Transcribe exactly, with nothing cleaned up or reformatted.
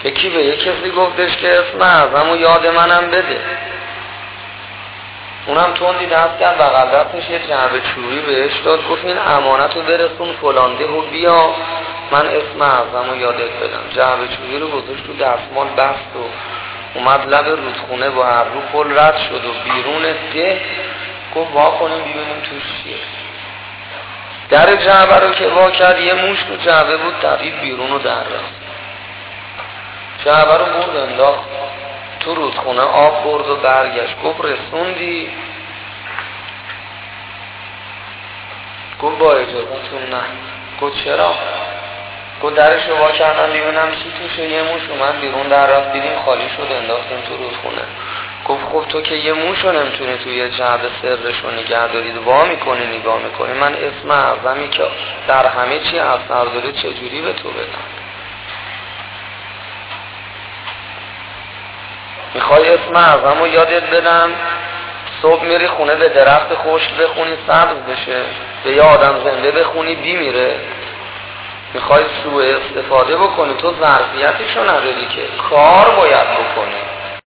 یکی به یک کسی گفتش که اسم اعظمو یاد منم بده، اونم تندی دست کرد بغل دستش یه جعبه چوبی بهش داد، گفت این امانتو برسون فلانده و بیا من اسم اعظمو یادت بدم. جعبه چوبی رو گذاشت تو دستمال بست و اومد لب رودخونه با ابرو پل رد شد و بیرون ده، گفت وا کنیم ببینیم توش چیه. در جعبه رو که وا کرد یه موش تو جعبه بود، دوید بیرون و در رفت. جعبه رو برد انداخت تو رودخونه، آب برد و برگشت. گفت رسوندی؟ گفت با اجازتون نه. گفت چرا؟ گفت درش رو وا کردم ببینم چی توشه، یه موش اومد بیرون در رفت، دیدیم خالی شد انداختیم تو رودخونه. گفت خب تو که یه موش رو نمیتونی توی یه جعبه سرش رو نگه دارید وا میکنی نگاه میکنی، من اسم اعظمی که در همه چی اثر داره چجوری به تو بدم؟ میخوای اسم اعظم رو یادت بدم صبح میری خونه به درخت خشک بخونی سبز بشه، به یه آدم زنده بخونی بی میره؟ میخوای سوء استفاده بکنی، تو ظرفیتشو نداری که، کار باید بکنی.